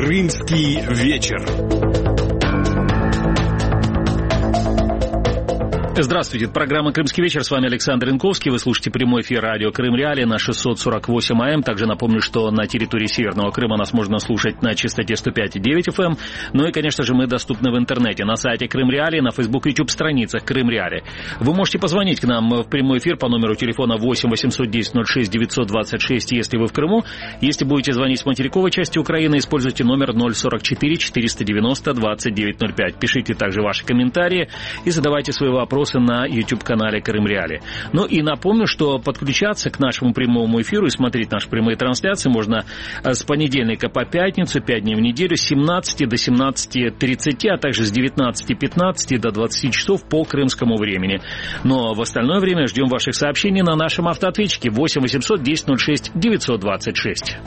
Крымский вечер. Здравствуйте, это программа «Крымский вечер», с вами Александр Янковский, вы слушаете прямой эфир радио Крым Реалии на 648 АМ, также напомню, что на территории Северного Крыма нас можно слушать на частоте 105,9 FM, ну и, конечно же, мы доступны в интернете, на сайте Крым Реалии, на Facebook и YouTube страницах Крым Реалии. Вы можете позвонить к нам в прямой эфир по номеру телефона 8 810 06 926, если вы в Крыму. Если будете звонить с материковой части Украины, используйте номер 044 490 2905. Пишите также ваши комментарии и задавайте свои вопросы на YouTube-канале Крым Реалии. Ну и напомню, что подключаться к нашему прямому эфиру и смотреть наши прямые трансляции можно с понедельника по пятницу, 5 дней в неделю, с 17 до 17:30, а также с 19:15 до 20 часов по крымскому времени. Но в остальное время ждем ваших сообщений на нашем автоответчике 8 800 10 06 926.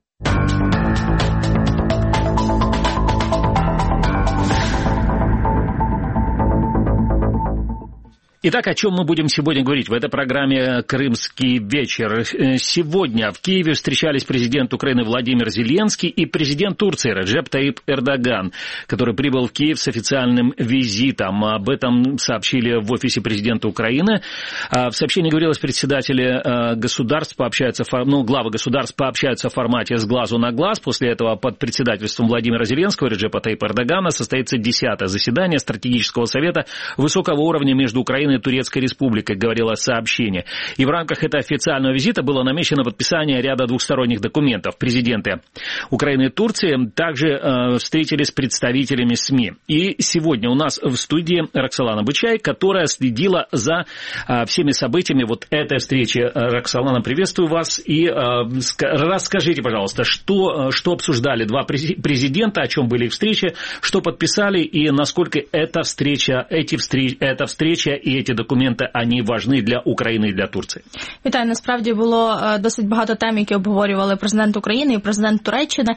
Итак, о чем мы будем сегодня говорить в этой программе «Крымский вечер». Сегодня в Киеве встречались президент Украины Владимир Зеленский и президент Турции Реджеп Таyyip Эрдоган, который прибыл в Киев с официальным визитом. Об этом сообщили в офисе президента Украины. В сообщении говорилось, председатели государств пообщаются, главы государств пообщаются в формате с глазу на глаз. После этого под председательством Владимира Зеленского и Реджепа Таyyипа Эрдогана состоится 10-е заседание стратегического совета высокого уровня между Украиной и Турецкой Республикой, говорило сообщение. И в рамках этого официального визита было намечено подписание ряда двухсторонних документов. Президенты Украины и Турции также встретились с представителями СМИ. И сегодня у нас в студии Роксолана Бычай, которая следила за всеми событиями вот этой встречи. Роксолана, приветствую вас. И расскажите, пожалуйста, что обсуждали два президента, о чем были их встречи, что подписали и насколько эта встреча и эти документи, вони важні для України і для Турції. Вітаю, насправді було досить багато тем, які обговорювали президент України і президент Туреччини.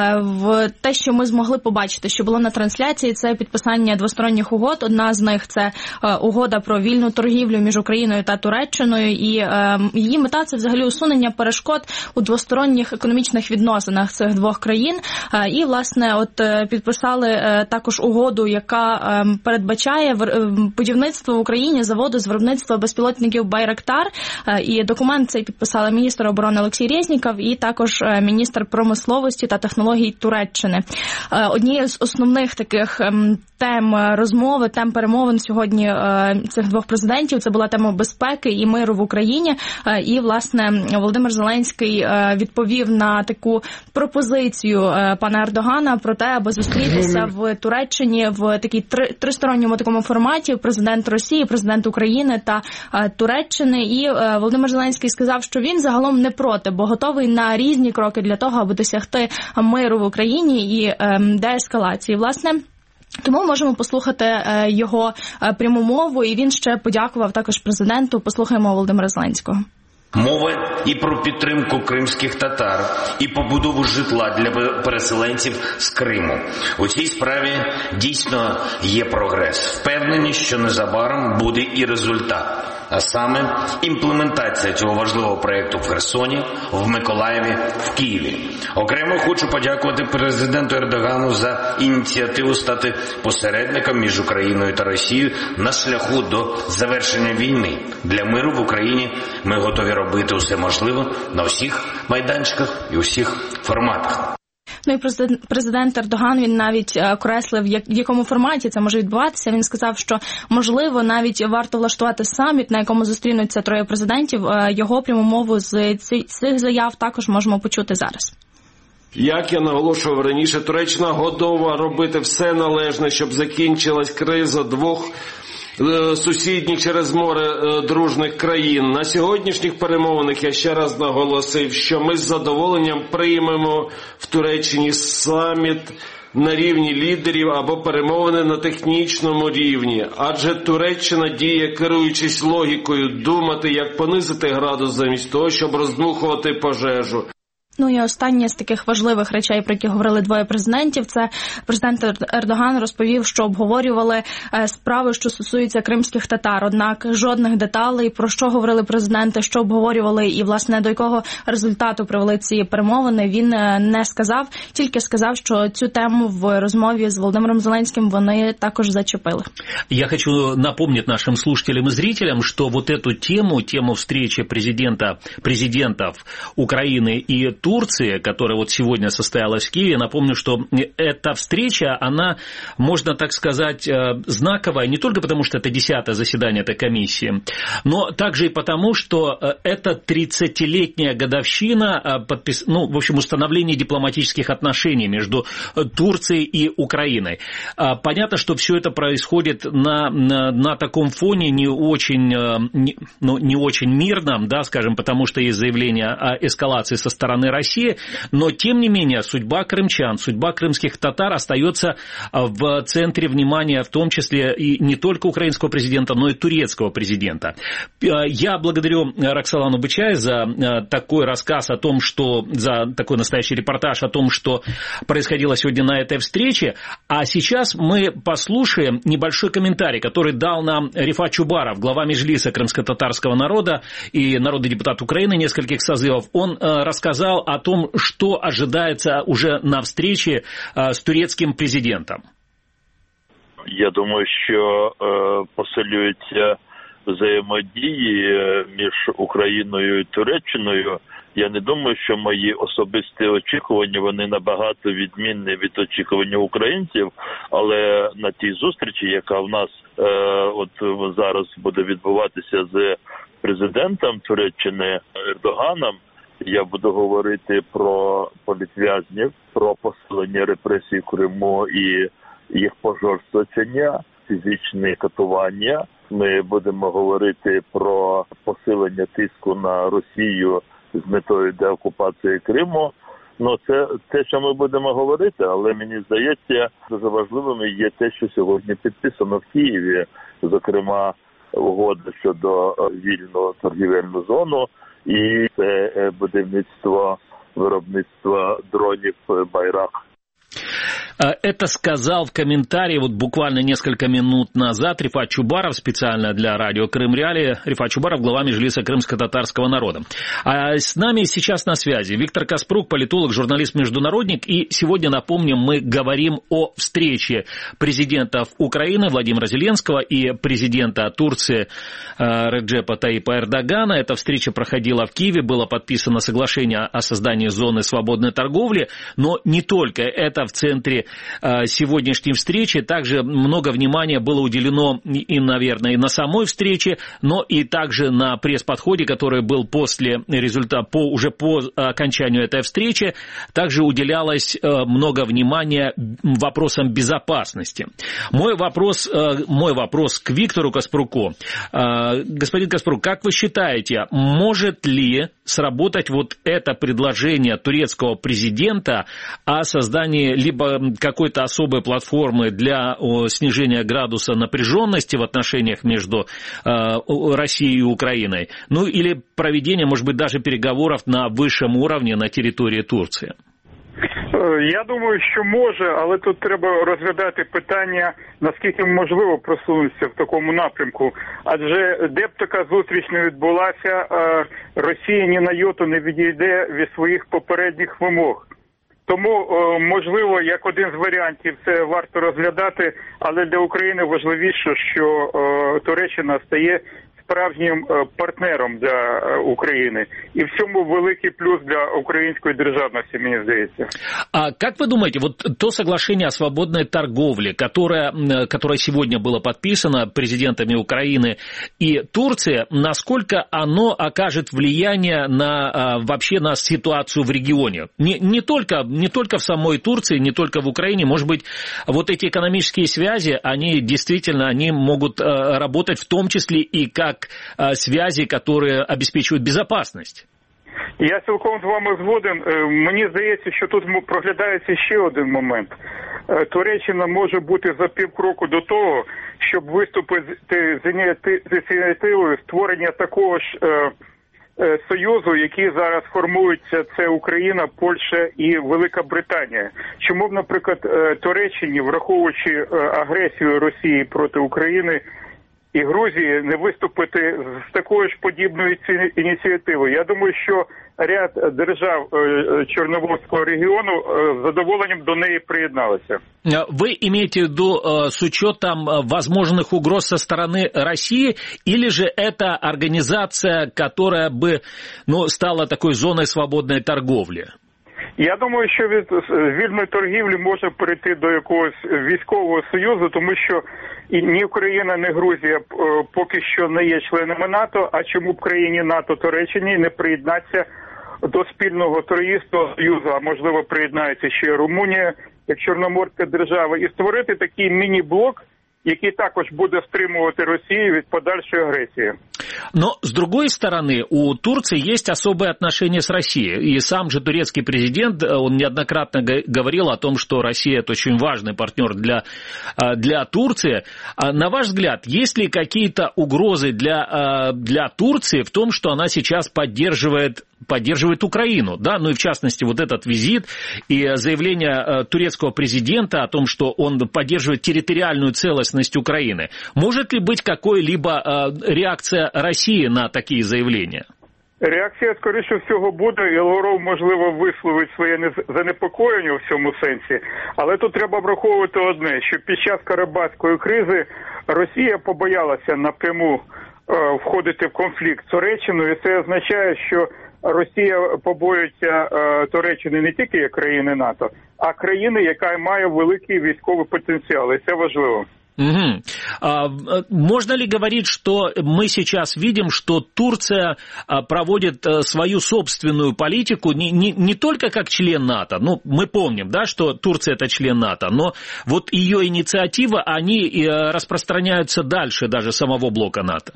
В те, що ми змогли побачити, що було на трансляції, це підписання двосторонніх угод. Одна з них – це угода про вільну торгівлю між Україною та Туреччиною, і її мета – це взагалі усунення перешкод у двосторонніх економічних відносинах цих двох країн. І, власне, підписали також угоду, яка передбачає будівництво в Україні заводу з виробництва безпілотників «Байрактар». І документ цей підписали міністр оборони Олексій Резніков і також міністр промисловості та технологій Туреччини. Однією з основних таких тем розмови, тем перемовин сьогодні цих двох президентів – це була тема безпеки і миру в Україні. І, власне, Володимир Зеленський відповів на таку пропозицію пана Ердогана про те, аби зустрітися в Туреччині в такій тристоронньому такому форматі: президент Росії, президент України та Туреччини. І Володимир Зеленський сказав, що він загалом не проти, бо готовий на різні кроки для того, аби досягти миру в Україні і деескалації. Власне, тому можемо послухати його пряму мову, і він ще подякував також президенту. Послухаємо Володимира Зеленського. Мова і про підтримку кримських татар, і побудову житла для переселенців з Криму. У цій справі дійсно є прогрес. Впевнені, що незабаром буде і результат. А саме імплементація цього важливого проєкту в Херсоні, в Миколаєві, в Києві. Окремо хочу подякувати президенту Ердогану за ініціативу стати посередником між Україною та Росією на шляху до завершення війни. Для миру в Україні ми готові робити усе можливе на всіх майданчиках і усіх форматах. Ну і президент Ердоган, він навіть окреслив, в якому форматі це може відбуватися. Він сказав, що, можливо, навіть варто влаштувати саміт, на якому зустрінуться троє президентів. Його пряму мову з цих заяв також можемо почути зараз. Як я наголошував раніше, Туреччина готова робити все належне, щоб закінчилась криза двох сусідніх через море дружних країн. На сьогоднішніх перемовинах я ще раз наголосив, що ми з задоволенням приймемо в Туреччині саміт на рівні лідерів або перемовини на технічному рівні. Адже Туреччина діє, керуючись логікою думати, як понизити градус замість того, щоб роздмухувати пожежу. Ну і останнє з таких важливих речей, про які говорили двоє президентів, це президент Ердоган розповів, що обговорювали справи, що стосуються кримських татар. Однак жодних деталей, про що говорили президенти, що обговорювали і, власне, до якого результату привели ці перемовини, він не сказав. Тільки сказав, що цю тему в розмові з Володимиром Зеленським вони також зачепили. Я хочу напомнить нашим слушателям и зрителям, что вот эту тему встречи президентов Украины и Турции, которая вот сегодня состоялась в Киеве. Напомню, что эта встреча, она, можно так сказать, знаковая не только потому, что это 10-е заседание этой комиссии, но также и потому, что это 30-летняя годовщина установления дипломатических отношений между Турцией и Украиной. Понятно, что все это происходит на таком фоне не очень мирном, да, скажем, потому что есть заявление о эскалации со стороны России, но тем не менее судьба крымчан, судьба крымских татар остается в центре внимания, в том числе и не только украинского президента, но и турецкого президента. Я благодарю Роксолану Бычай за такой рассказ о том, за такой настоящий репортаж о том, что происходило сегодня на этой встрече, а сейчас мы послушаем небольшой комментарий, который дал нам Рифат Чубаров, глава Меджлиса крымско-татарского народа и народный депутат Украины нескольких созывов. Он рассказал о том, что ожидается уже на встрече с турецким президентом. Я думаю, що посилюються взаємодії між Україною і Туреччиною. Я не думаю, що мої особисті очікування, вони набагато відмінні від очікування українців, але на тій зустрічі, яка в нас зараз буде відбуватися з президентом Туреччини Ердоганом, я буду говорити про політв'язнів, про посилення репресій в Криму і їх пожорсточення, фізичне катування. Ми будемо говорити про посилення тиску на Росію з метою деокупації Криму. Це те, що ми будемо говорити, але мені здається, дуже важливим є те, що сьогодні підписано в Києві, зокрема угода щодо вільну торгівельну зону і це виробництво дронів Байрак. Это сказал в комментарии буквально несколько минут назад Рифат Чубаров, специально для радио Крым-Реалии. Рифат Чубаров, глава Меджлиса крымско-татарского народа. А с нами сейчас на связи Виктор Каспрук, политолог, журналист-международник. И сегодня, напомним, мы говорим о встрече президентов Украины Владимира Зеленского и президента Турции Реджепа Таипа Эрдогана. Эта встреча проходила в Киеве, было подписано соглашение о создании зоны свободной торговли, но не только это в центре сегодняшней встречи. Также много внимания было уделено и, наверное, и на самой встрече, но и также на пресс-подходе, который был уже по окончанию этой встречи. Также уделялось много внимания вопросам безопасности. Мой вопрос к Виктору Каспруку. Господин Каспрук, как вы считаете, может ли сработать это предложение турецкого президента о создании либо какой-то особой платформы для снижения градуса напряженности в отношениях между Россией и Украиной, или проведения, может быть, даже переговоров на высшем уровне на территории Турции? Я думаю, що може, але тут треба розглядати питання, наскільки можливо просунутися в такому напрямку. Адже де б така зустріч не відбулася, Росія ні на йоту не відійде від своїх попередніх вимог. Тому, можливо, як один з варіантів це варто розглядати, але для України важливіше, що Туреччина стає справжнім партнером для України. И в цьому великий плюс для украинской державности, мне здається. А как вы думаете, то соглашение о свободной торговле, которое сегодня было подписано президентами Украины и Турции, насколько оно окажет влияние вообще на ситуацию в регионе? Не только в самой Турции, не только в Украине, может быть, эти экономические связи, они могут работать в том числе и как связи, которые обеспечивают безопасность. Я цілком з вами згоден. Мені здається, що тут проглядається ще один момент. Туреччина може бути за півкроку до того, щоб виступити з ініціативою створення такого ж Союзу, які зараз формуються, це Україна, Польща і Велика Британія. Чому б, наприклад, Туреччині, враховуючи агресію Росії проти України і Грузії, не виступити з такою ж подібною ініціативою? Я думаю, що ряд держав Чорноморського регіону з задоволенням до неї приєдналися. Вы имеете в виду с учетом возможных угроз со стороны России, или же это организация, которая бы стала такой зоной свободной торговли? Я думаю, що від вільної торгівлі може перейти до якогось військового союзу, тому що ні Україна, ні Грузія поки що не є членами НАТО, а чому б країні НАТО Туреччині не приєднатися до спільного торгівного союзу, а можливо приєднається ще Румунія, як чорноморська держава, і створити такий міні-блок, який також буде стримувати Росію від подальшої агресії. Но, с другой стороны, у Турции есть особые отношения с Россией. И сам же турецкий президент, он неоднократно говорил о том, что Россия – это очень важный партнер для Турции. На ваш взгляд, есть ли какие-то угрозы для Турции в том, что она сейчас поддерживает Украину, да, ну и в частности вот этот визит и заявление турецкого президента о том, что он поддерживает территориальную целостность Украины. Может ли быть какой-либо реакция России на такие заявления? Реакція, скоріше всього, буде, і Лавров, можливо, висловить своє занепокоєння в цьому сенсі, але тут треба враховувати одне, що під час Карабахської кризи Росія побоялася напряму входити в конфлікт з Туреччиною, і це означає, що Росія побоюється Туреччини не тільки як країни НАТО, а країни, яка має великий військовий потенціал, і це важливо. Угу. Можно ли говорить, что мы сейчас видим, что Турция проводит свою собственную политику не только как член НАТО, ну, мы помним, да, что Турция это член НАТО, но вот ее инициативы, они распространяются дальше даже самого блока НАТО?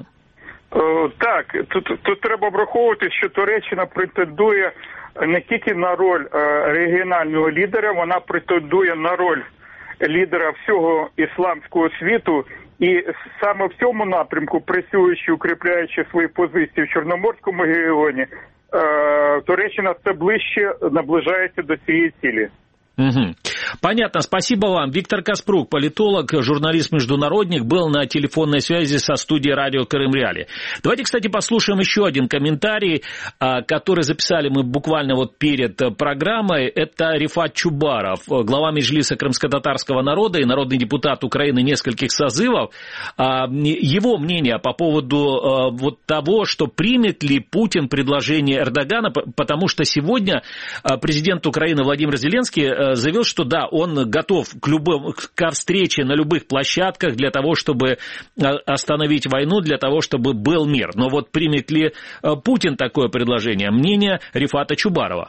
Так, тут треба враховувати, що Туреччина претендує не тільки на роль регіонального лідера, вона претендує на роль лідера всього ісламського світу, і саме в цьому напрямку, працюючи, укріпляючи свої позиції в Чорноморському регіоні, Туреччина все ближче наближається до цієї цілі. Угу. Понятно, спасибо вам. Виктор Каспрук, политолог, журналист-международник, был на телефонной связи со студией радио Крым-Реалии. Давайте, кстати, послушаем еще один комментарий, который записали мы буквально вот перед программой. Это Рифат Чубаров, глава Меджлиса крымско-татарского народа и народный депутат Украины нескольких созывов. Его мнение по поводу вот того, что примет ли Путин предложение Эрдогана, потому что сегодня президент Украины Владимир Зеленский заявил, что да, он готов к встрече на любых площадках для того, чтобы остановить войну, для того, чтобы был мир. Но вот примет ли Путин такое предложение? Мнение Рифата Чубарова.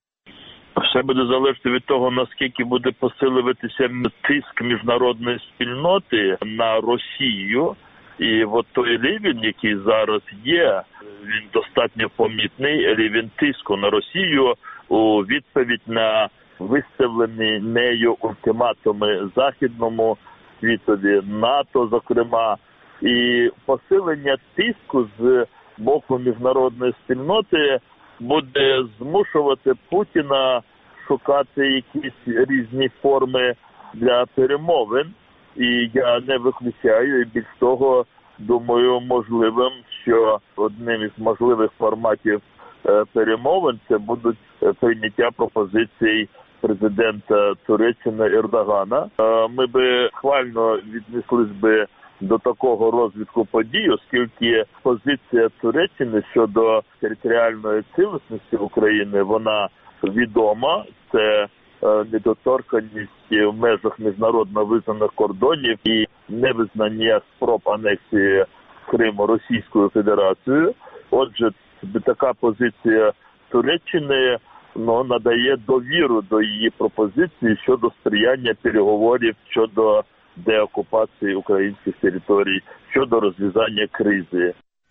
Все буде залежати від того, наскільки буде посилюватися тиск міжнародної спільноти на Росію. І от той рівень, який зараз є, він достатньо помітний, рівень тиску на Росію у відповідь на виставлені нею ультиматуми західному світові, НАТО, зокрема, і посилення тиску з боку міжнародної спільноти буде змушувати Путіна шукати якісь різні форми для перемовин. І я не виключаю, і більш того, думаю, можливим, що одним із можливих форматів перемовин це будуть прийняття пропозицій президента Туреччини Ердогана. Ми би хвально віднеслись би до такого розвитку подій, оскільки позиція Туреччини щодо територіальної цілісності України, вона відома. Це недоторканність в межах міжнародно визнаних кордонів і невизнання спроб анексії Криму Російською Федерацією. Отже, така позиція Туреччини надає довіру до її пропозиції щодо сприяння переговорів щодо деокупації українських територій, щодо розв'язання кризи.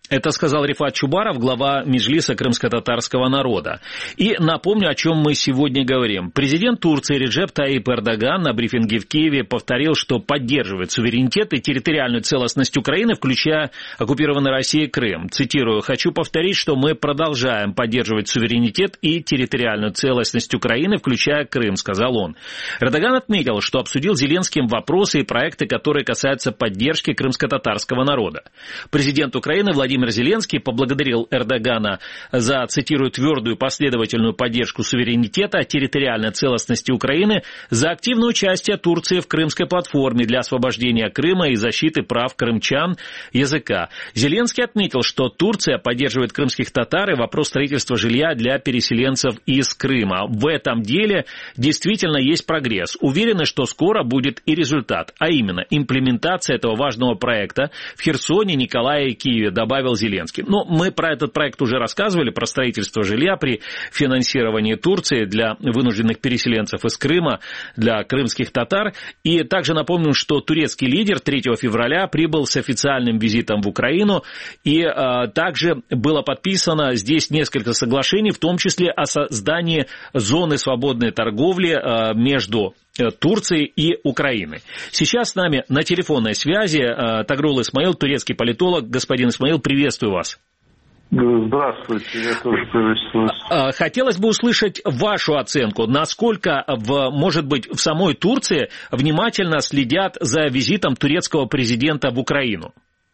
Это сказал Рифат Чубаров, глава Меджлиса крымско-татарского народа. И напомню, о чем мы сегодня говорим. Президент Турции Реджеп Таип Эрдоган на брифинге в Киеве повторил, что поддерживает суверенитет и территориальную целостность Украины, включая оккупированный Россией Крым. Цитирую: «Хочу повторить, что мы продолжаем поддерживать суверенитет и территориальную целостность Украины, включая Крым», сказал он. Эрдоган отметил, что обсудил с Зеленским вопросы и проекты, которые касаются поддержки крымско-татарского народа. Президент Украины Владимир Зеленский поблагодарил Эрдогана за, цитирую, «твердую последовательную поддержку суверенитета, территориальной целостности Украины, за активное участие Турции в Крымской платформе для освобождения Крыма и защиты прав крымчан языка». Зеленский отметил, что Турция поддерживает крымских татар и вопрос строительства жилья для переселенцев из Крыма. В этом деле действительно есть прогресс. Уверены, что скоро будет и результат, а именно имплементация этого важного проекта в Херсоне, Николаеве и Киеве, добавил Зеленский. Но мы про этот проект уже рассказывали, про строительство жилья при финансировании Турции для вынужденных переселенцев из Крыма, для крымских татар. И также напомним, что турецкий лидер 3 февраля прибыл с официальным визитом в Украину, и также было подписано здесь несколько соглашений, в том числе о создании зоны свободной торговли между Турции и Украины. Сейчас с нами на телефонной связи Тагрул Исмаил, турецкий политолог. Господин Исмаил, приветствую вас. Здравствуйте, я тоже приветствую. Хотелось бы услышать вашу оценку, насколько, может быть, в самой Турции внимательно следят за визитом турецкого президента в Украину.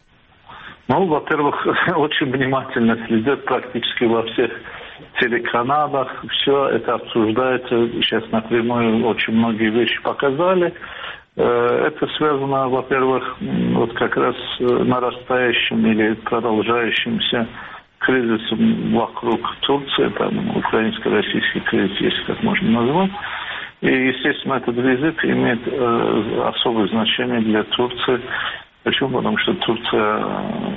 Ну, во-первых, очень внимательно следят практически во всех телеканалах, все это обсуждается, сейчас напрямую очень многие вещи показали. Это связано, во-первых, вот как раз с нарастающим или продолжающимся кризисом вокруг Турции, там украинско-российский кризис, если так можно назвать. И, естественно, этот визит имеет особое значение для Турции. Почему? Потому что Турция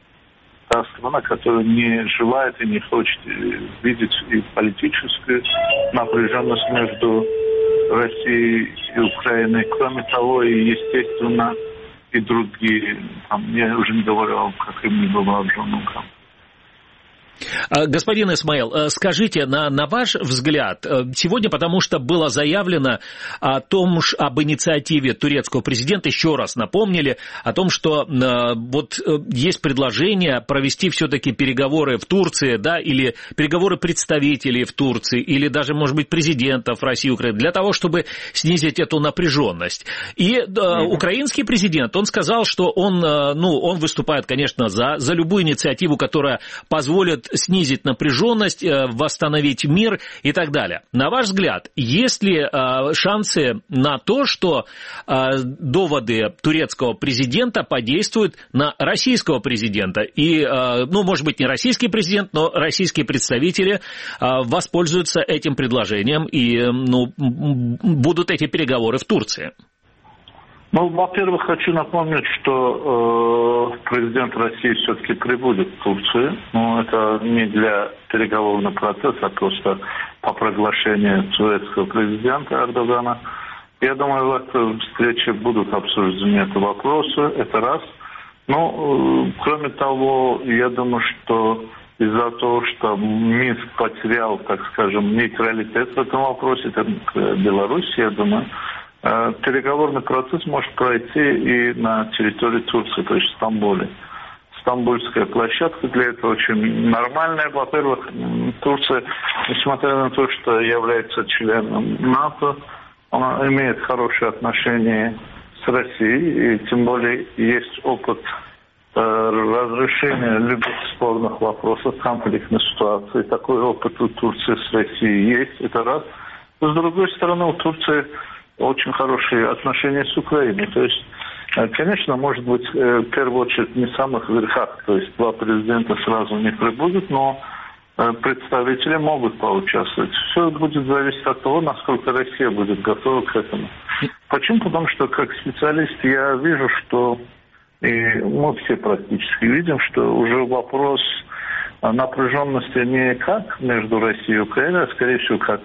та страна, которая не желает и не хочет видеть и политическую напряженность между Россией и Украиной. Кроме того, и, естественно, и другие, там, я уже не говорю о каким-либо вооруженном конфликте. Господин Исмаил, скажите, на ваш взгляд, сегодня, потому что было заявлено об инициативе турецкого президента, еще раз напомнили о том, что вот есть предложение провести все-таки переговоры в Турции, да, или переговоры представителей в Турции, или даже, может быть, президентов России и Украины, для того, чтобы снизить эту напряженность. И украинский президент, он сказал, что он выступает, конечно, за любую инициативу, которая позволит снизить напряженность, восстановить мир и так далее. На ваш взгляд, есть ли шансы на то, что доводы турецкого президента подействуют на российского президента? И, может быть, не российский президент, но российские представители воспользуются этим предложением и будут эти переговоры в Турции? Во-первых, хочу напомнить, что президент России все-таки прибудет в Турцию. Но это не для переговорного процесса, а просто по приглашению турецкого президента Эрдогана. Я думаю, в этой встрече будут обсуждены эти вопросы. Это раз. Кроме того, я думаю, что из-за того, что Минск потерял, так скажем, нейтралитет в этом вопросе, это Беларусь, я думаю, переговорный процесс может пройти и на территории Турции, то есть в Стамбуле. Стамбульская площадка для этого очень нормальная. Во-первых, Турция, несмотря на то, что является членом НАТО, она имеет хорошие отношения с Россией, и тем более есть опыт разрешения любых спорных вопросов, конфликтной ситуации. Такой опыт у Турции с Россией есть, это раз. С другой стороны, у Турции очень хорошие отношения с Украиной. То есть, конечно, может быть, в первую очередь не в самых верхах, то есть два президента сразу не прибудут, но представители могут поучаствовать. Все будет зависеть от того, насколько Россия будет готова к этому. Почему? Потому что, как специалист, я вижу, что, и мы все практически видим, что уже вопрос напряженности не как между Россией и Украиной, а скорее всего как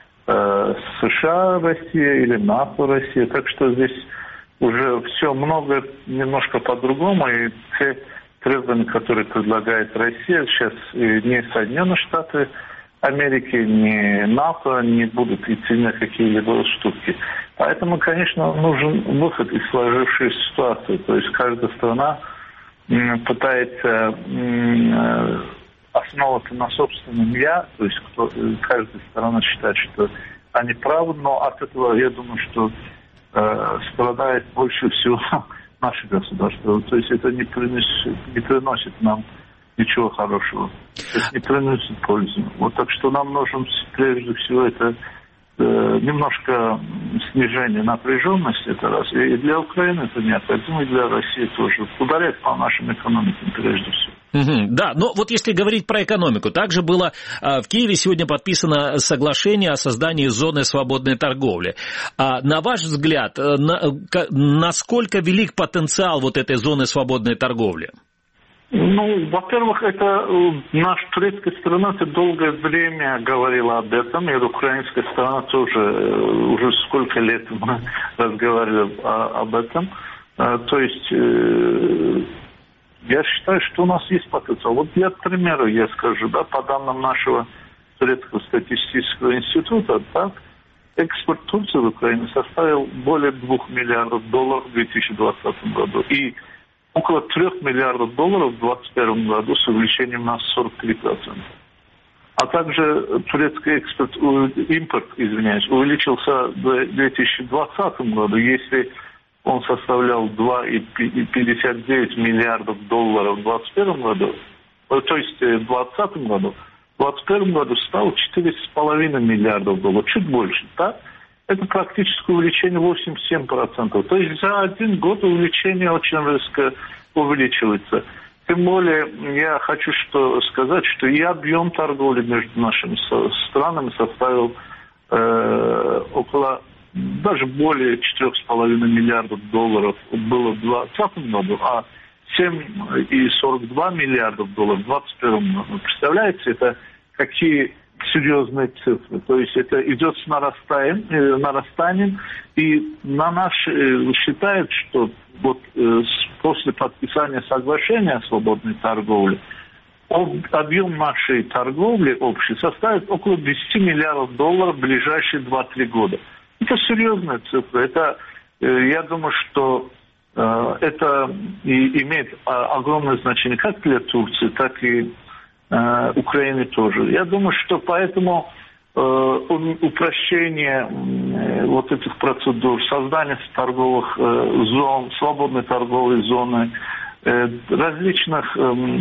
США, Россия или НАТО, Россия. Так что здесь уже все немножко по-другому. И те требования, которые предлагает Россия, сейчас не Соединенные Штаты Америки, ни НАТО не будут идти на какие-либо уступки. Поэтому, конечно, нужен выход из сложившейся ситуации. То есть каждая страна пытается основываться на собственном «я», то есть каждая сторона считает, что они правы, но от этого, я думаю, что страдает больше всего наше государство. То есть это не приносит нам ничего хорошего. То есть не приносит пользу. Вот так что нам нужно прежде всего это немножко снижение напряженности, это раз. И для Украины это необходимо, и для России тоже. Ударять по нашим экономикам прежде всего. Да, но вот если говорить про экономику, также было в Киеве сегодня подписано соглашение о создании зоны свободной торговли. На ваш взгляд, насколько велик потенциал вот этой зоны свободной торговли? Ну, во-первых, это наша турецкая сторона долгое время говорила об этом, и украинская сторона тоже уже сколько лет мы разговаривали об этом. То есть я считаю, что у нас есть потенциал. Вот для примера я скажу, да, по данным нашего турецкого статистического института, так, экспорт Турции в Украину составил более $2 миллиардов в 2020 году. И около $3 миллиардов в 2021 году с увеличением на 43%. А также турецкий импорт увеличился в 2020 году. Если он составлял $2,59 миллиардов в 2021 году, то есть в 2020 году, в 2021 году стал $4,5 миллиардов, чуть больше, так? Это практически увеличение 87%. То есть за один год увеличение очень резко увеличивается. Тем более я хочу сказать, что и объем торговли между нашими странами составил около, даже более $4,5 миллиардов было в 2020 году, а $7,42 миллиардов в 2021 году. Представляете, это какие серьезные цифры. То есть это идет с нарастанием, и на нас считают, что вот после подписания соглашения о свободной торговле объем нашей торговли общей составит около $10 миллиардов в ближайшие 2-3 года. Это серьезная цифра. Это, я думаю, что это имеет огромное значение как для Турции, так и Украины тоже. Я думаю, что поэтому упрощение вот этих процедур, создание торговых зон, свободной торговой зоны, различных,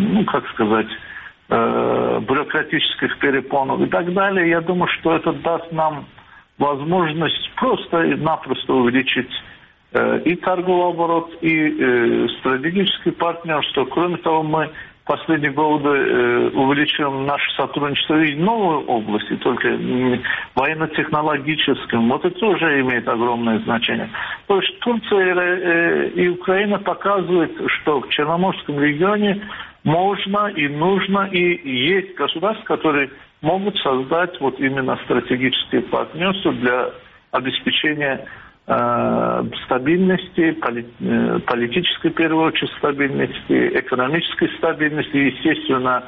бюрократических перепонов и так далее, я думаю, что это даст нам возможность просто-напросто увеличить и торговый оборот, и стратегическое партнерство. Кроме того, мы в последние годы увеличиваем наше сотрудничество и в новой области, только военно-технологическом. Вот это тоже имеет огромное значение. То есть Турция и Украина показывают, что в Черноморском регионе можно и нужно, и есть государства, которые могут создать вот именно стратегические партнерства для обеспечения стабильности, политической, в первую очередь, стабильности, экономической стабильности и, естественно,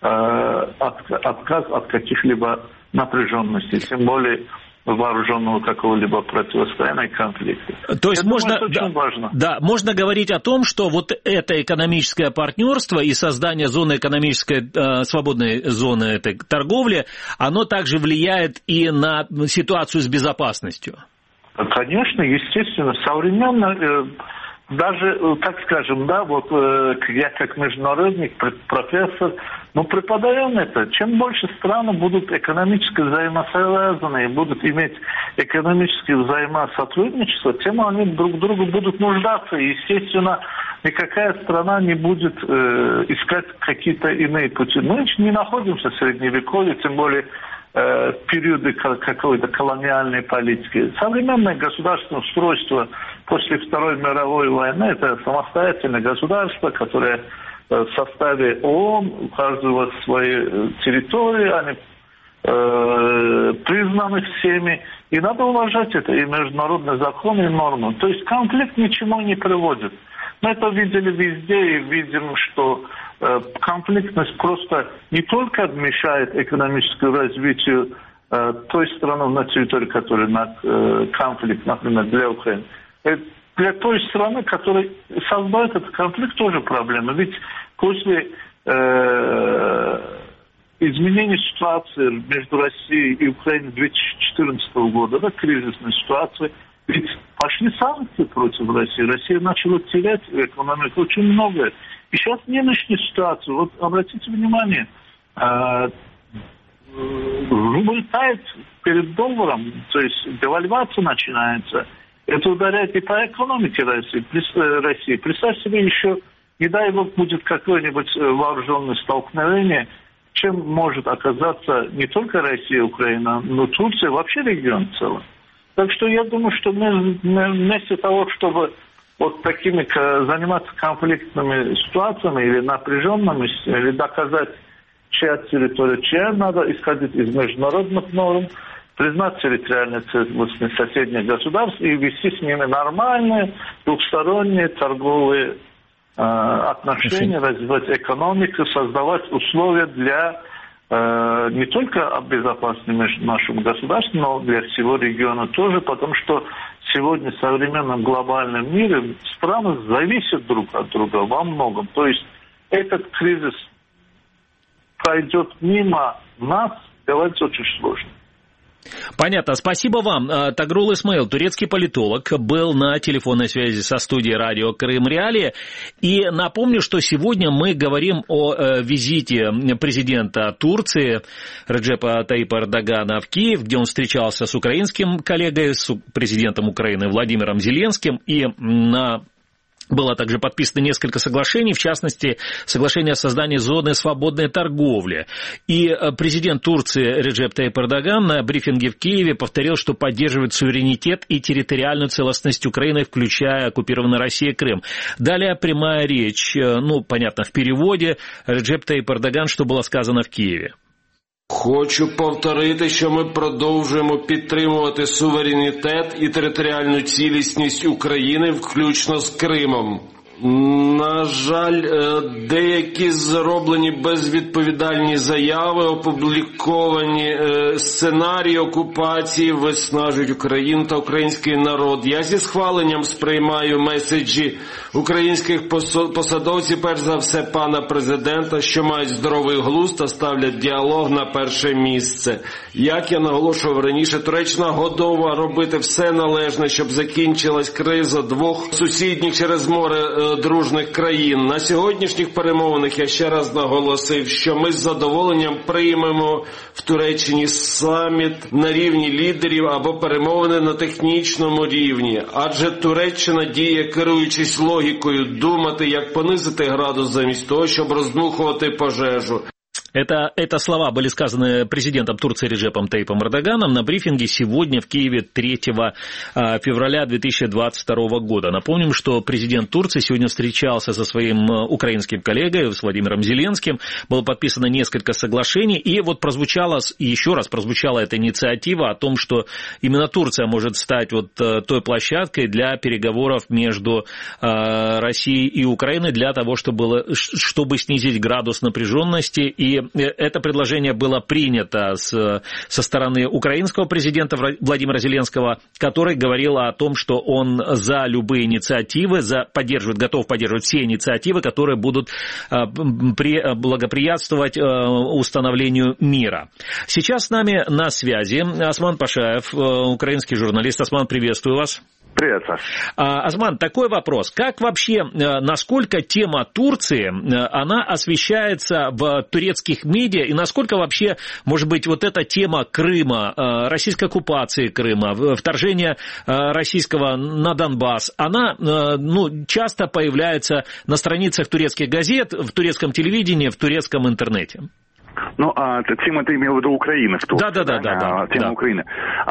отказ от каких-либо напряженностей, тем более вооруженного какого-либо противостояния и конфликта. То есть можно говорить о том, что вот это экономическое партнерство и создание зоны экономической, свободной зоны этой торговли, оно также влияет и на ситуацию с безопасностью? Конечно, естественно, современно, даже, так скажем, да, вот я как международник, профессор, преподаем это. Чем больше страны будут экономически взаимосвязаны и будут иметь экономическое взаимосотрудничество, тем они друг другу будут нуждаться. И, естественно, никакая страна не будет искать какие-то иные пути. Мы не находимся в Средневековье, тем более периоды какой-то колониальной политики. Современное государственное устройство после Второй мировой войны – это самостоятельное государство, которое в составе ООН, у каждого своей территории, они признаны всеми, и надо уважать это, и международные законы, и нормы. То есть конфликт ни к чему не приводит. Мы это видели везде и видим, что конфликтность просто не только мешает экономическому развитию той страны, на территории которой конфликт, например, для Украины. Для той страны, которая создает этот конфликт, тоже проблема. Ведь после изменения ситуации между Россией и Украиной 2014 года, кризисной ситуации, ведь пошли санкции против России. Россия начала терять экономику очень многое. И сейчас нынешняя ситуация, вот обратите внимание, рубль тает перед долларом, то есть девальвация начинается. Это ударяет и по экономике России. Представьте себе еще, не дай бог, будет какое-нибудь вооруженное столкновение, чем может оказаться не только Россия и Украина, но Турция, вообще регион в целом. Так что я думаю, что мы вместо того, чтобы вот такими заниматься конфликтными ситуациями или напряженными, или доказать, чья территория, чья, надо исходить из международных норм, признать территориальную целостность соседних государств и вести с ними нормальные двухсторонние торговые отношения, развивать экономику, создавать условия для не только безопасности нашему государству, но для всего региона тоже, потому что сегодня в современном глобальном мире страны зависят друг от друга во многом. То есть этот кризис пройдет мимо нас, говорить очень сложно. Понятно. Спасибо вам. Тагрул Исмаил, турецкий политолог, был на телефонной связи со студией радио Крым Реалии. И напомню, что сегодня мы говорим о визите президента Турции Реджепа Таипа Эрдогана в Киев, где он встречался с украинским коллегой, с президентом Украины Владимиром Зеленским, и было также подписано несколько соглашений, в частности, соглашение о создании зоны свободной торговли. И президент Турции Реджеп Таип Эрдоган на брифинге в Киеве повторил, что поддерживает суверенитет и территориальную целостность Украины, включая оккупированную Россией Крым. Далее прямая речь, понятно, в переводе. Реджеп Таип Эрдоган, что было сказано в Києві. Хочу повторити, що ми продовжуємо підтримувати суверенітет і територіальну цілісність України, включно з Кримом. На жаль, деякі зроблені безвідповідальні заяви, опубліковані сценарії окупації виснажують Україну та український народ. Я зі схваленням сприймаю меседжі українських посадовців, перш за все пана президента, що мають здоровий глузд та ставлять діалог на перше місце. Як я наголошував раніше, Туреччина готова робити все належне, щоб закінчилась криза двох сусідніх через море дружних країн. На сьогоднішніх перемовинах я ще раз наголосив, що ми з задоволенням приймемо в Туреччині саміт на рівні лідерів або перемовини на технічному рівні. Адже Туреччина діє, керуючись логікою, думати, як понизити градус замість того, щоб роздмухувати пожежу. Это слова были сказаны президентом Турции Реджепом Таипом Эрдоганом на брифинге сегодня в Киеве 3 февраля 2022 года. Напомним, что президент Турции сегодня встречался со своим украинским коллегой, с Владимиром Зеленским. Было подписано несколько соглашений, и вот еще раз прозвучала эта инициатива о том, что именно Турция может стать вот той площадкой для переговоров между Россией и Украиной для того, чтобы снизить градус напряженности. И это предложение было принято со стороны украинского президента Владимира Зеленского, который говорил о том, что он за любые инициативы, готов поддерживать все инициативы, которые будут благоприятствовать установлению мира. Сейчас с нами на связи Осман Пашаев, украинский журналист. Осман, приветствую вас. Привет, Саш. Осман, такой вопрос. Как вообще, насколько тема Турции, она освещается в турецких медиа, и насколько вообще, может быть, вот эта тема Крыма, российской оккупации Крыма, вторжения российского на Донбасс, она часто появляется на страницах турецких газет, в турецком телевидении, в турецком интернете? Тема ты имел в виду Украины в Турции. Да. Тема Украины.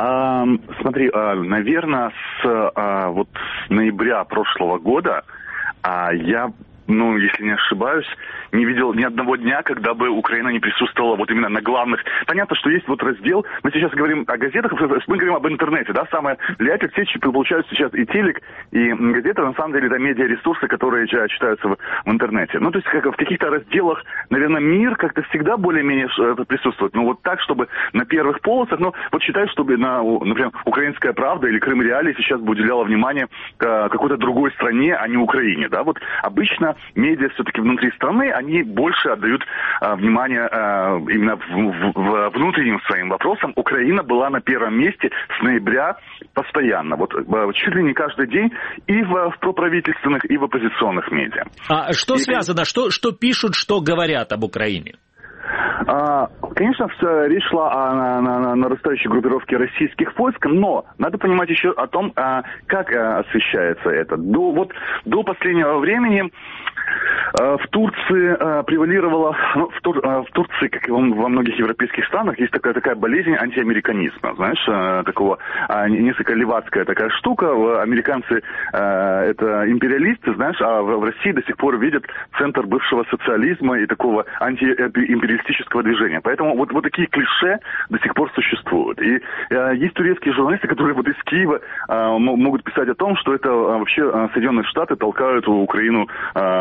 Смотри, наверное, с ноября прошлого года я если не ошибаюсь, не видел ни одного дня, когда бы Украина не присутствовала вот именно на главных. Понятно, что есть вот раздел, мы сейчас говорим о газетах, мы говорим об интернете, да, самое влиятельное, все получают сейчас и телек, и газеты, на самом деле, это медиаресурсы, которые читаются в интернете. Ну, то есть в каких-то разделах, наверное, МИР как-то всегда более-менее присутствует, но вот так, чтобы на первых полосах, ну, вот считаю, чтобы, например, «Украинская правда» или «Крым Реалии» сейчас бы уделяла внимание какой-то другой стране, а не Украине, да, вот обычно медиа все-таки внутри страны, они больше отдают внимание именно внутренним своим вопросам. Украина была на первом месте с ноября постоянно, вот чуть ли не каждый день и в проправительственных, и в оппозиционных медиа. А что связано, что пишут, что говорят об Украине? Конечно, речь шла о нарастающей группировке российских войск, но надо понимать еще о том, как освещается это. До последнего времени в Турции превалировала, в Турции, как и во многих европейских странах, есть такая болезнь антиамериканизма, знаешь, такого несколько левацкая такая штука. Американцы это империалисты, знаешь, а в России до сих пор видят центр бывшего социализма и такого антиимпериалистического движения. Поэтому вот такие клише до сих пор существуют. И есть турецкие журналисты, которые вот из Киева могут писать о том, что это вообще Соединенные Штаты толкают Украину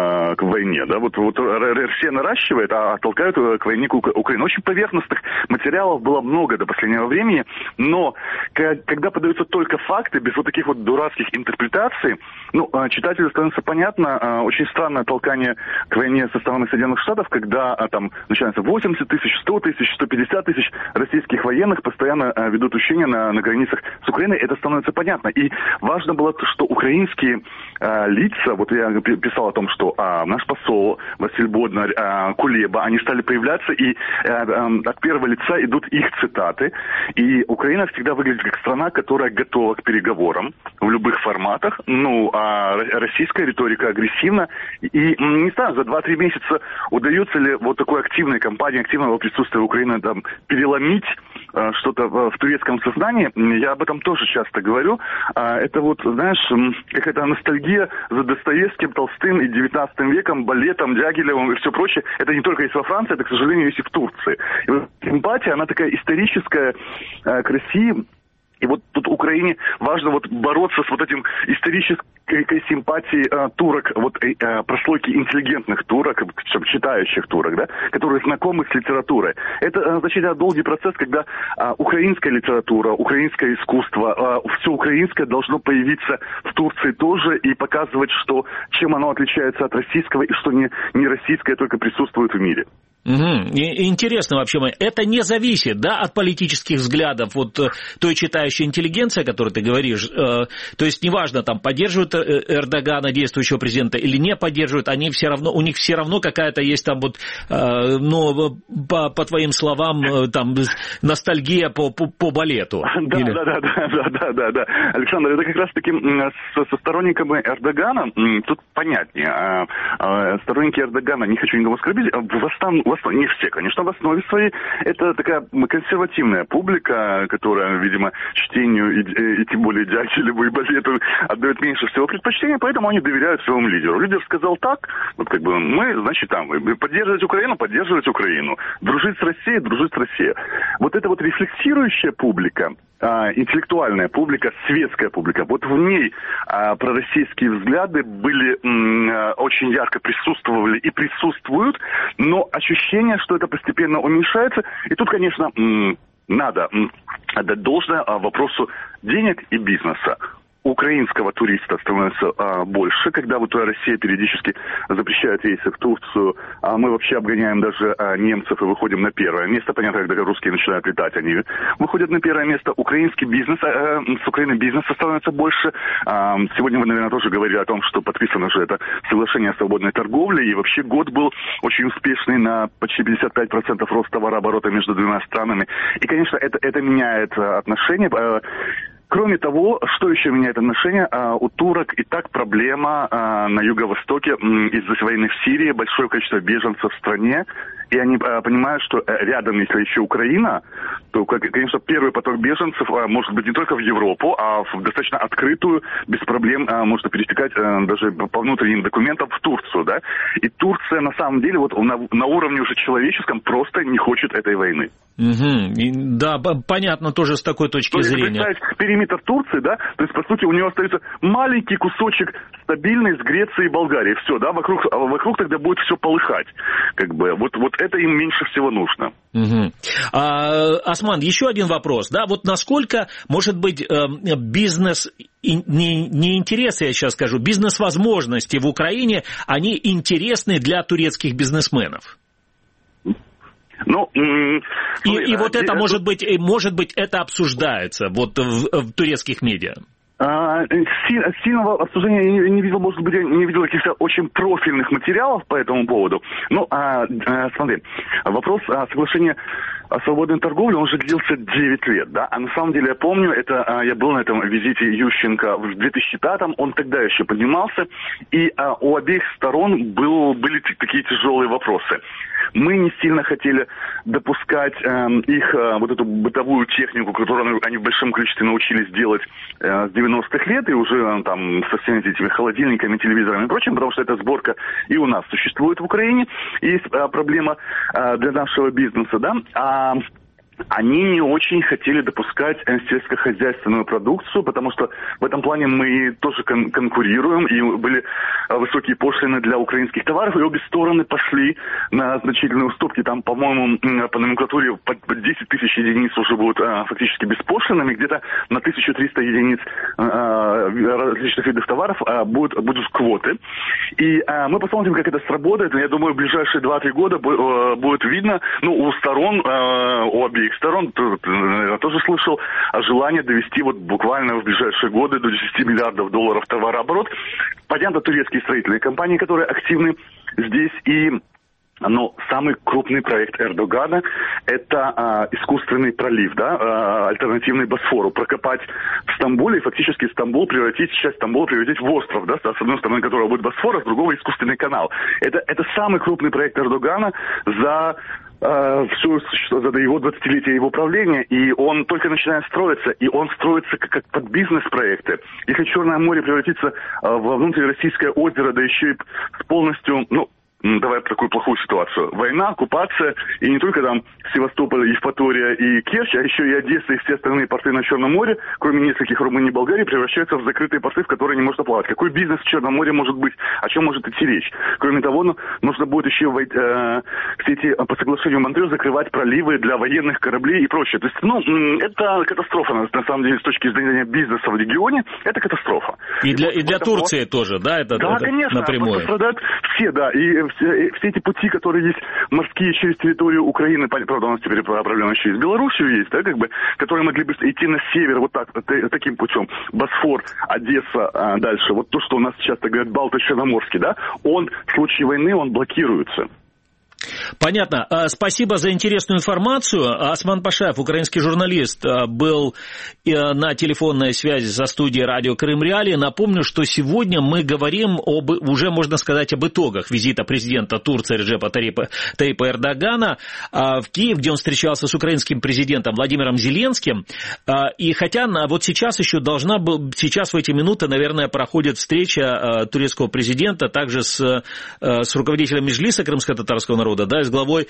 к войне, да, вот Россия наращивает, а толкают к войне к Украине. Очень поверхностных материалов было много до последнего времени, но когда подаются только факты, без вот таких вот дурацких интерпретаций, читателю становится понятно, очень странное толкание к войне со стороны Соединенных Штатов, когда там начинается 80 тысяч, 100 тысяч, 150 тысяч российских военных постоянно ведут учения на границах с Украиной, это становится понятно. И важно было, что украинские лица, вот я писал о том, что наш посол Василь Боднар, Кулеба, они стали появляться, и от первого лица идут их цитаты. И Украина всегда выглядит как страна, которая готова к переговорам в любых форматах. А российская риторика агрессивна. И не знаю, за 2-3 месяца удается ли вот такой активной кампании, активного присутствия Украины там переломить что-то в турецком сознании. Я об этом тоже часто говорю. Это вот, знаешь, какая-то ностальгия за Достоевским, Толстым и 19 веком, балетом, Дягилевым и все прочее. Это не только есть во Франции, это, к сожалению, есть и в Турции. И вот симпатия, она такая историческая к России. И вот тут Украине важно вот бороться с вот этим исторической симпатией турок, вот прослойки интеллигентных турок, читающих турок, да, которые знакомы с литературой. Это значительно долгий процесс, когда украинская литература, украинское искусство, все украинское должно появиться в Турции тоже и показывать, что чем оно отличается от российского и что не российское только присутствует в мире. Угу. Интересно вообще, это не зависит, да, от политических взглядов вот той читающей интеллигенции, о которой ты говоришь, то есть неважно, там, поддерживают Эрдогана, действующего президента, или не поддерживают, они все равно, у них все равно какая-то есть там вот, по твоим словам, там, ностальгия по балету. Да. Александр, это как раз-таки со сторонниками Эрдогана, тут понятнее, сторонники Эрдогана, не хочу никого оскорбить, не все, конечно, в основе своей это такая консервативная публика, которая, видимо, чтению и тем более Дягилеву и балету отдает меньше всего предпочтения, поэтому они доверяют своему лидеру. Лидер сказал так, вот как бы мы, значит, там, поддерживать Украину, дружить с Россией. Вот эта вот рефлексирующая публика, интеллектуальная публика, светская публика, вот в ней пророссийские взгляды были очень ярко присутствовали и присутствуют, но ощущение, что это постепенно уменьшается. И тут, конечно, надо отдать должное вопросу денег и бизнеса. Украинского туриста становится больше, когда вот Россия периодически запрещает рейсы в Турцию, а мы вообще обгоняем даже немцев и выходим на первое место. Понятно, когда русские начинают летать, они выходят на первое место. Украинский бизнес, с Украины бизнеса становится больше. Сегодня вы, наверное, тоже говорили о том, что подписано же это соглашение о свободной торговле, и вообще год был очень успешный на почти 55% рост товарооборота между двумя странами. И, конечно, это меняет отношения. Кроме того, что еще меняет отношения? У турок и так проблема на юго-востоке из-за войны в Сирии, большое количество беженцев в стране, и они понимают, что рядом, если еще Украина, то, конечно, первый поток беженцев может быть не только в Европу, а в достаточно открытую, без проблем можно пересекать даже по внутренним документам в Турцию, да? И Турция, на самом деле, вот на уровне уже человеческом просто не хочет этой войны. Угу. Да, понятно тоже с такой точки зрения. Представить периметр Турции, да, то есть, по сути, у него остается маленький кусочек стабильный с Грецией и Болгарией. Все, да, вокруг тогда будет все полыхать. Как бы, вот это им меньше всего нужно. Угу. Осман, еще один вопрос, да, вот насколько, может быть, бизнес, не интересы, я сейчас скажу, бизнес-возможности в Украине, они интересны для турецких бизнесменов? Ну, и вот это, может быть, это обсуждается вот в турецких медиа? Сильного обсуждения я не видел, может быть, я не видел каких-то очень профильных материалов по этому поводу. Ну, смотри, вопрос соглашения о свободной торговле, он же длился 9 лет, да? А на самом деле, я помню, я был на этом визите Ющенко в 2005-м, он тогда еще поднимался, и у обеих сторон были такие тяжелые вопросы. Мы не сильно хотели допускать их вот эту бытовую технику, которую они в большом количестве научились делать с 90-х лет, и уже там со всеми этими холодильниками, телевизорами и прочим, потому что эта сборка и у нас существует в Украине. Есть проблема для нашего бизнеса, да, они не очень хотели допускать сельскохозяйственную продукцию, потому что в этом плане мы тоже конкурируем, и были высокие пошлины для украинских товаров, и обе стороны пошли на значительные уступки. Там, по-моему, по номенклатуре по 10 тысяч единиц уже будут фактически беспошлинами, где-то на 1300 единиц различных видов товаров будут квоты. И мы посмотрим, как это сработает. Я думаю, в ближайшие 2-3 года будет видно, у сторон, у обеих сторон, я тоже слышал о желании довести вот буквально в ближайшие годы до 10 миллиардов долларов товарооборот. Понятно, турецкие строительные компании, которые активны здесь, но самый крупный проект Эрдогана – это искусственный пролив, да, альтернативный Босфору, прокопать в Стамбуле и фактически часть Стамбула превратить в остров, да, с одной стороны которого будет Босфор, а с другой искусственный канал. Это самый крупный проект Эрдогана за его 20-летие его правления, и он только начинает строиться, и он строится как под бизнес-проекты. Если Черное море превратится во внутрироссийское озеро, да еще и полностью, давай такую плохую ситуацию. Война, оккупация, и не только там Севастополь, Евпатория и Керчь, а еще и Одесса и все остальные порты на Черном море, кроме нескольких Румынии и Болгарии, превращаются в закрытые порты, в которые не можно плавать. Какой бизнес в Черном море может быть? О чем может идти речь? Кроме того, нужно будет еще все эти по соглашению Монтрео закрывать проливы для военных кораблей и прочее. То есть, это катастрофа, на самом деле, с точки зрения бизнеса в регионе, это катастрофа. И для Турции тоже, да? Это конечно, напрямую. Пострадают все, да, и все эти пути, которые есть морские через территорию Украины, правда, у нас теперь проблема еще и с Белоруссией есть, да, как бы, которые могли бы идти на север вот таким путем. Босфор, Одесса, дальше. Вот то, что у нас часто говорят Балто-Черноморский, да, он в случае войны, он блокируется. Понятно. Спасибо за интересную информацию. Осман Пашаев, украинский журналист, был на телефонной связи со студией радио Крым Реалии. Напомню, что сегодня мы говорим уже можно сказать об итогах визита президента Турции Реджепа Тайипа Эрдогана в Киев, где он встречался с украинским президентом Владимиром Зеленским. И хотя вот сейчас еще сейчас в эти минуты, наверное, проходит встреча турецкого президента также с руководителем Меджлиса крымско-татарского народа, да, с главой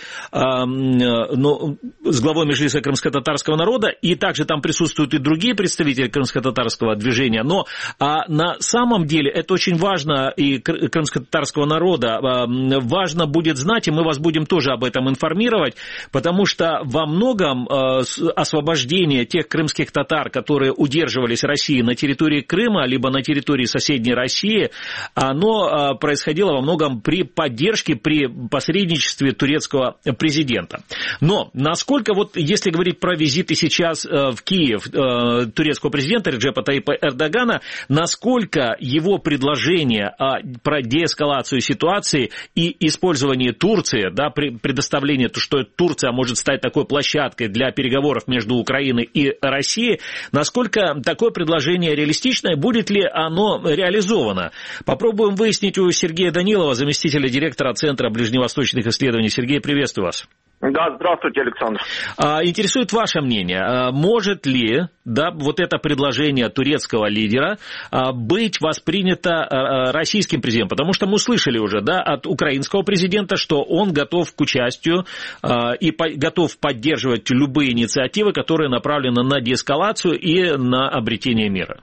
Меджлиса крымско-татарского народа, и также там присутствуют и другие представители крымско-татарского движения, но на самом деле это очень важно, и крымско-татарского народа важно будет знать, и мы вас будем тоже об этом информировать, потому что во многом освобождение тех крымских татар, которые удерживались Россией на территории Крыма, либо на территории соседней России, оно происходило во многом при поддержке, при посредничестве качестве турецкого президента. Но насколько, вот если говорить про визиты сейчас в Киев турецкого президента Реджепа Таипа Эрдогана, насколько его предложение про деэскалацию ситуации и использование Турции, да, предоставление, что Турция может стать такой площадкой для переговоров между Украиной и Россией, насколько такое предложение реалистичное, будет ли оно реализовано? Попробуем выяснить у Сергея Данилова, заместителя директора Центра ближневосточных исследований. Сергей, приветствую вас. Да, здравствуйте, Александр. Интересует ваше мнение, может ли, да, вот это предложение турецкого лидера быть воспринято российским президентом? Потому что мы слышали уже, да, от украинского президента, что он готов к участию и готов поддерживать любые инициативы, которые направлены на деэскалацию и на обретение мира.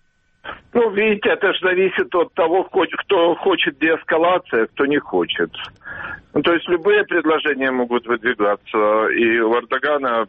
Ну, видите, это же зависит от того, кто хочет деэскалации, а кто не хочет. Ну, то есть любые предложения могут выдвигаться, и у Эрдогана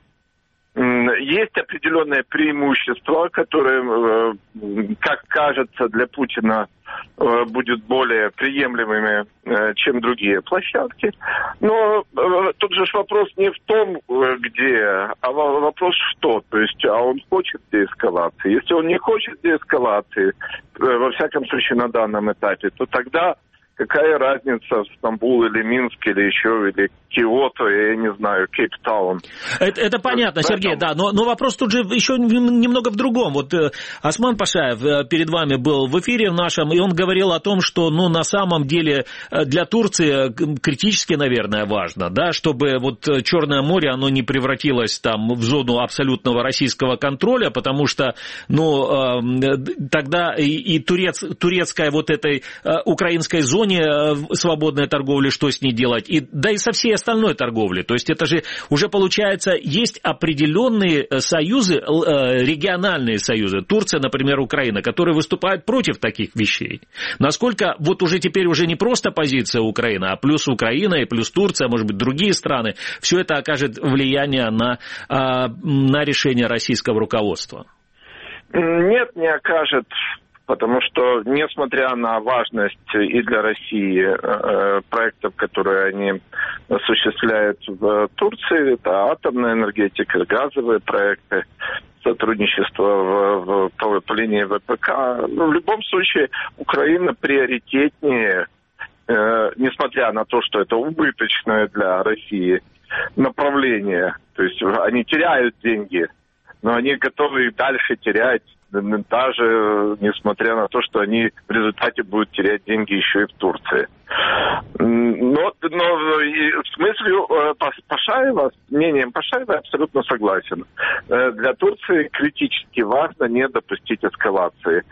есть определенные преимущества, которые, как кажется, для Путина будут более приемлемыми, чем другие площадки. Но тут же вопрос не в том, где, а вопрос что. То есть, а он хочет деэскалации. Если он не хочет деэскалации, во всяком случае на данном этапе, то тогда какая разница, Стамбул или Минск, или еще, или Киото, я не знаю, Кейптаун. Это понятно, Сергей, да, но вопрос тут же еще немного в другом. Вот Осман Пашаев перед вами был в эфире нашем, и он говорил о том, что, ну, на самом деле для Турции критически, наверное, важно, да, чтобы вот Черное море, оно не превратилось там в зону абсолютного российского контроля, потому что, ну, тогда и турецкая вот этой украинской зоне свободной торговли, что с ней делать, да и со всей остальной торговли. То есть это же уже получается, есть определенные союзы, региональные союзы, Турция, например, Украина, которые выступают против таких вещей. Насколько вот уже теперь уже не просто позиция Украины, а плюс Украина и плюс Турция, может быть, другие страны, все это окажет влияние на решение российского руководства? Нет, не окажет. Потому что, несмотря на важность и для России проектов, которые они осуществляют в Турции, это атомная энергетика, газовые проекты, сотрудничество по линии ВПК, в любом случае Украина приоритетнее, несмотря на то, что это убыточное для России направление. То есть они теряют деньги, но они готовы и дальше терять, даже несмотря на то, что они в результате будут терять деньги еще и в Турции. Но с мыслью Пашаева, с мнением Пашаева я абсолютно согласен. Для Турции критически важно не допустить эскалации.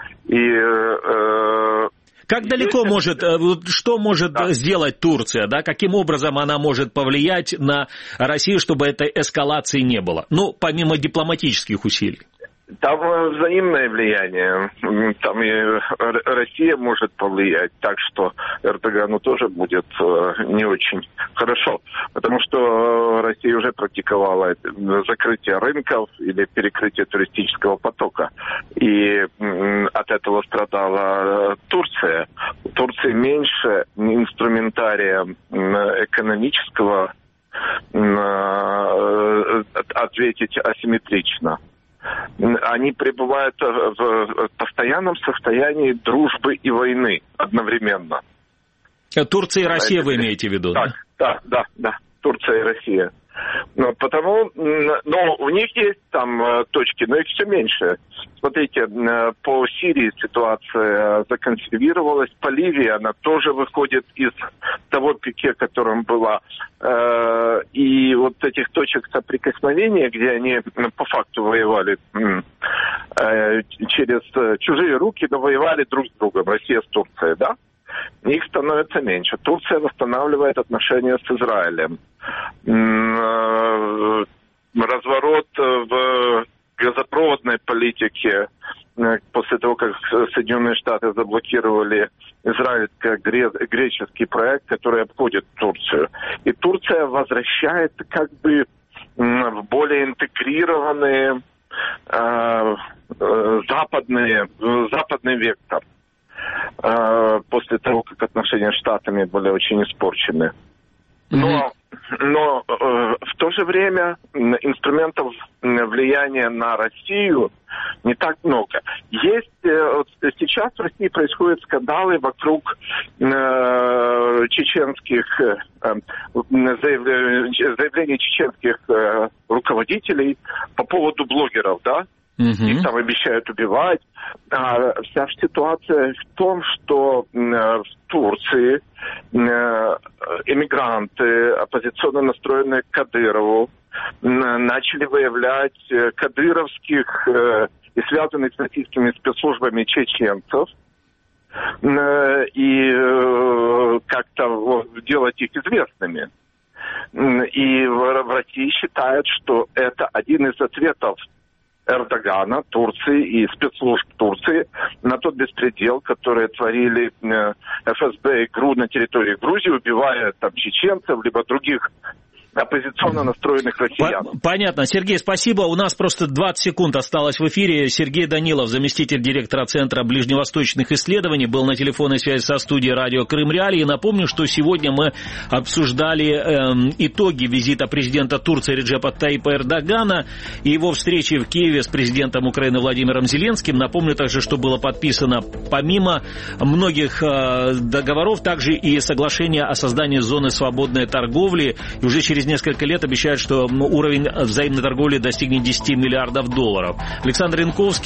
Как далеко может, что может сделать Турция, да? Каким образом она может повлиять на Россию, чтобы этой эскалации не было? Ну, помимо дипломатических усилий. Там взаимное влияние. Там и Россия может повлиять, так что Эрдогану тоже будет не очень хорошо. Потому что Россия уже практиковала закрытие рынков или перекрытие туристического потока. И от этого страдала Турция. У Турции меньше инструментария экономического ответить асимметрично. Они пребывают в постоянном состоянии дружбы и войны одновременно. Турция и Россия вы имеете в виду? Да. Турция и Россия. Но у них есть там точки, но их все меньше. Смотрите, по Сирии ситуация законсервировалась, по Ливии она тоже выходит из того пике, которым была. И вот этих точек соприкосновения, где они по факту воевали через чужие руки, но воевали друг с другом, Россия с Турцией, да? Их становится меньше. Турция восстанавливает отношения с Израилем. Разворот в газопроводной политике после того, как Соединенные Штаты заблокировали израильско-греческий проект, который обходит Турцию. И Турция возвращает как бы в более интегрированные западный вектор. После того, как отношения с Штатами были очень испорчены. Но в то же время инструментов влияния на Россию не так много. Есть сейчас в России происходят скандалы вокруг чеченских заявлений чеченских руководителей по поводу блогеров, да? Их там обещают убивать. Вся ситуация в том, что в Турции эмигранты, оппозиционно настроенные к Кадырову, начали выявлять кадыровских и связанных с российскими спецслужбами чеченцев и как-то делать их известными. И в России считают, что это один из ответов Эрдогана, Турции и спецслужб Турции на тот беспредел, который творили ФСБ и ГРУ на территории Грузии, убивая там чеченцев, либо других оппозиционно настроенных россиян. Понятно. Сергей, спасибо. У нас просто 20 секунд осталось в эфире. Сергей Данилов, заместитель директора Центра ближневосточных исследований, был на телефонной связи со студией радио Крым Реалии. И напомню, что сегодня мы обсуждали итоги визита президента Турции Реджепа Таипа Эрдогана и его встречи в Киеве с президентом Украины Владимиром Зеленским. Напомню также, что было подписано помимо многих договоров, также и соглашение о создании зоны свободной торговли. И уже через несколько лет обещают, что уровень взаимной торговли достигнет $10 миллиардов. Александр Янковский,